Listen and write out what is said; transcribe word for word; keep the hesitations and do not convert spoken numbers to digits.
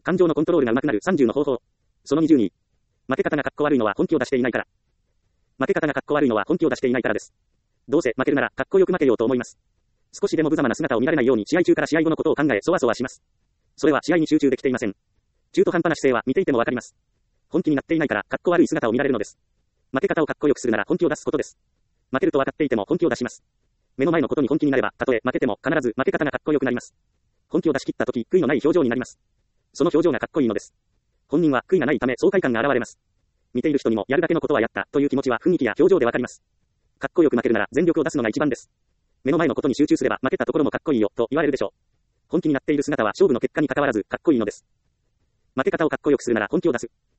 感情のコントロールが上手くなるさんじゅうの方法。そのにじゅうに。負け方がかっこ悪いのは本気を出していないから。負け方がかっこ悪いのは本気を出していないからです。どうせ負けるならかっこよく負けようと思います。少しでも無様な姿を見られないように試合中から試合後のことを考えそわそわします。それは試合に集中できていません。中途半端な姿勢は見ていてもわかります。本気になっていないからかっこ悪い姿を見られるのです。負け方をかっこよくするなら本気を出すことです。負けると分かっていても本気を出します。目の前のことに本気になれば、たとえ負けても必ず負け方がかっこよくなります。本気を出し切ったとき、悔いのない表情になります。その表情がかっこいいのです。本人は悔いがないため爽快感が現れます。見ている人にもやるだけのことはやったという気持ちは雰囲気や表情でわかります。かっこよく負けるなら全力を出すのが一番です。目の前のことに集中すれば負けたところもかっこいいよと言われるでしょう。本気になっている姿は勝負の結果に関わらずかっこいいのです。負け方をかっこよくするなら本気を出す。